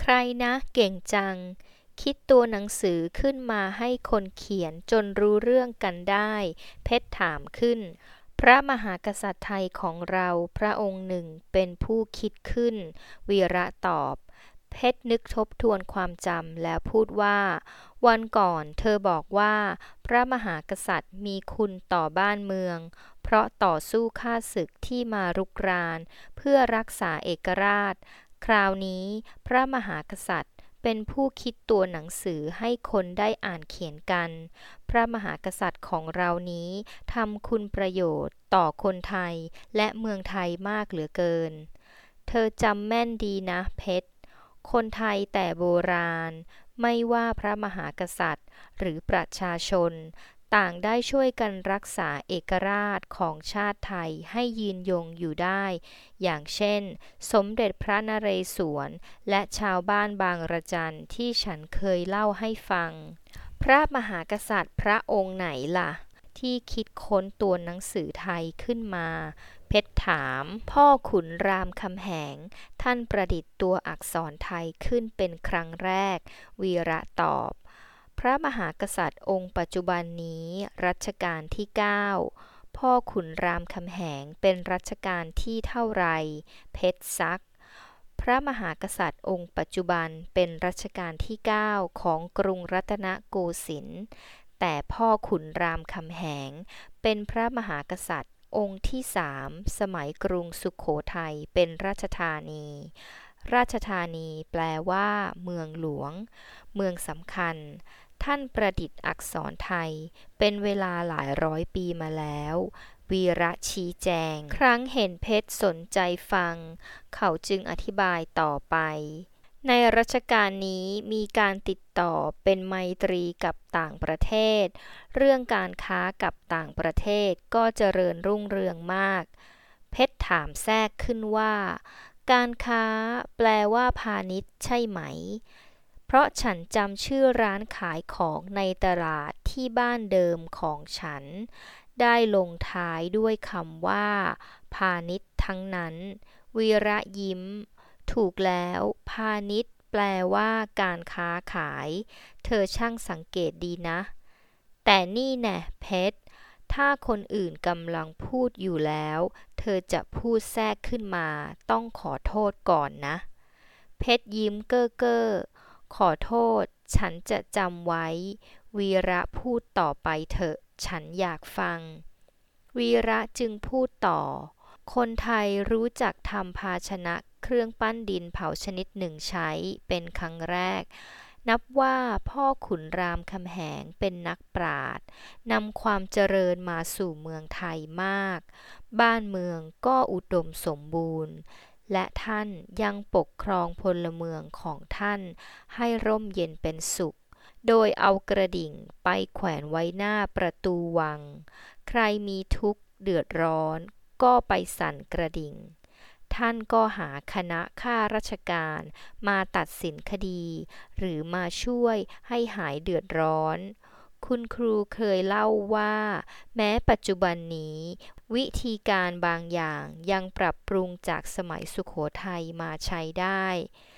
ใครนะเก่งจังคิดตัวหนังสือขึ้นมาให้คนเขียนจนรู้เรื่องกันได้เพชรถามขึ้นพระมหากษัตริย์ไทยของเราพระองค์หนึ่งเป็นผู้คิดขึ้นวีระตอบเพชรนึกทบทวนความจำแล้วพูดว่าวันก่อนเธอบอกว่าพระมหากษัตริย์มีคุณต่อบ้านเมืองเพราะต่อสู้ข้าศึกที่มารุกรานเพื่อรักษาเอกราชคราวนี้พระมหากษัตริย์เป็นผู้คิดตัวหนังสือให้คนได้อ่านเขียนกันพระมหากษัตริย์ของเรานี้ทำคุณประโยชน์ต่อคนไทยและเมืองไทยมากเหลือเกินเธอจำแม่นดีนะเพชรคนไทยแต่โบราณไม่ว่าพระมหากษัตริย์หรือประชาชนต่างได้ช่วยกันรักษาเอกราชของชาติไทยให้ยืนยงอยู่ได้อย่างเช่นสมเด็จพระนเรศวรและชาวบ้านบางระจันที่ฉันเคยเล่าให้ฟังพระมหากษัตริย์พระองค์ไหนล่ะที่คิดค้นตัวหนังสือไทยขึ้นมาเพชรถามพ่อขุนรามคำแหงท่านประดิษฐ์ตัวอักษรไทยขึ้นเป็นครั้งแรกวีระตอบพระมหากษัตริย์องค์ปัจจุบันนี้รัชกาลที่9พ่อขุนรามคำแหงเป็นรัชกาลที่เท่าไรเพชรซักพระมหากษัตริย์องค์ปัจจุบันเป็นรัชกาลที่9ของกรุงรัตนโกสินทร์แต่พ่อขุนรามคำแหงเป็นพระมหากษัตริย์องค์ที่3สมัยกรุงสุโขทัยเป็นราชธานีราชธานีแปลว่าเมืองหลวงเมืองสำคัญท่านประดิษฐ์อักษรไทยเป็นเวลาหลายร้อยปีมาแล้ววีระชี้แจงครั้งเห็นเพชรสนใจฟังเขาจึงอธิบายต่อไปในรัชกาลนี้มีการติดต่อเป็นไมตรีกับต่างประเทศเรื่องการค้ากับต่างประเทศก็เจริญรุ่งเรืองมากเพชรถามแทรกขึ้นว่าการค้าแปลว่าพาณิชย์ใช่ไหมเพราะฉันจำชื่อร้านขายของในตลาดที่บ้านเดิมของฉันได้ลงท้ายด้วยคำว่าพาณิชย์ทั้งนั้นวีระยิ้มถูกแล้วพาณิชย์แปลว่าการค้าขายเธอช่างสังเกตดีนะแต่นี่แน่เพชรถ้าคนอื่นกำลังพูดอยู่แล้วเธอจะพูดแทรกขึ้นมาต้องขอโทษก่อนนะเพชรยิ้มเก้อเก้อขอโทษฉันจะจำไว้วีระพูดต่อไปเถอะฉันอยากฟังวีระจึงพูดต่อคนไทยรู้จักทำภาชนะเครื่องปั้นดินเผาชนิดหนึ่งใช้เป็นครั้งแรกนับว่าพ่อขุนรามคำแหงเป็นนักปราชญ์นำความเจริญมาสู่เมืองไทยมากบ้านเมืองก็อุดมสมบูรณ์และท่านยังปกครองพลเมืองของท่านให้ร่มเย็นเป็นสุขโดยเอากระดิ่งไปแขวนไว้หน้าประตูวังใครมีทุกข์เดือดร้อนก็ไปสั่นกระดิ่งท่านก็หาคณะข้าราชการมาตัดสินคดีหรือมาช่วยให้หายเดือดร้อนคุณครูเคยเล่าว่าแม้ปัจจุบันนี้วิธีการบางอย่างยังปรับปรุงจากสมัยสุโขทัยมาใช้ได้